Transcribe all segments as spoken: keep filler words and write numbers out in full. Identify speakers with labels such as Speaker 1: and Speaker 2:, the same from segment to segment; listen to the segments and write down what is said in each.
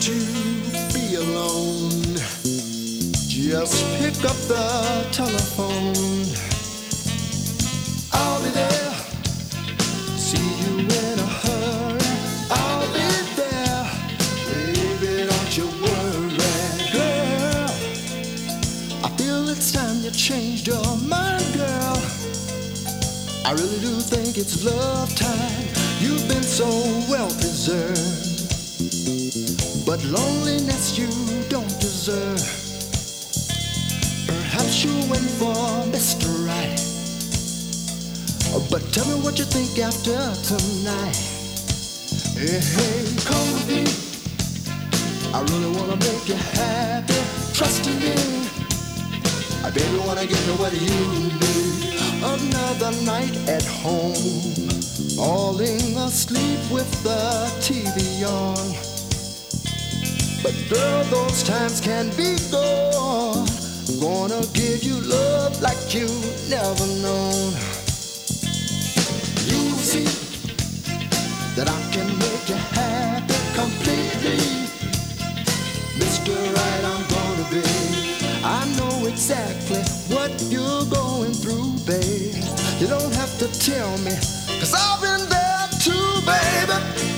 Speaker 1: to be alone, just pick up the telephone. I'll be there, see you in a hurry. I'll be there, baby, don't you worry. Girl, I feel it's time you changed your mind, girl. I really do think it's love time. You've been so well preserved, but loneliness you don't deserve. Perhaps you went for Mister Right, but tell me what you think after tonight. Hey, hey, come with me, I really wanna make you happy. Trust in me, I baby wanna give you what you need. Another night at home, falling asleep with the T V on. But girl, those times can be gone. Gonna give you love like you never known. You see that I can make you happy completely. Mister Right, I'm gonna be. I know exactly what you're going through, babe. You don't have to tell me, 'cause I've been there too, baby.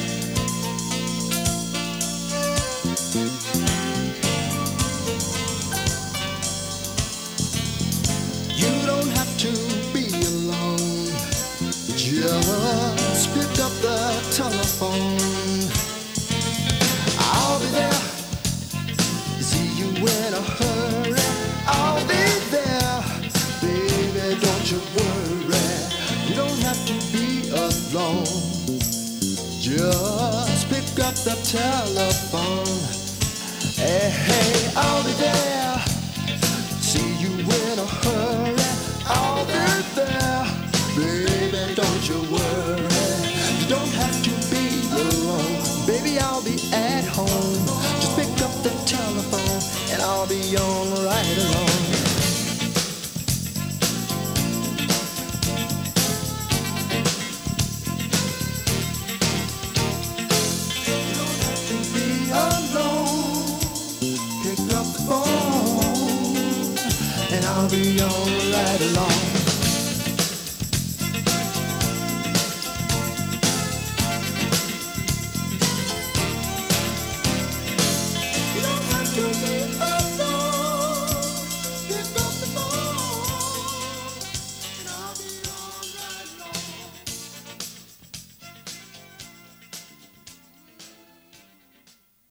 Speaker 1: You don't have to be alone, just pick up the telephone. I'll be there, see you in a hurry. I'll be there, baby, don't you worry. You don't have to be alone, just pick up the telephone. Hey, hey, I'll be there, see you in a hurry. I'll be there, baby, don't you worry. You don't have to be alone, baby, I'll be at home. Just pick up the telephone and I'll be on right along. You don't have to be alone. Pick up the phone and I'll be on right along.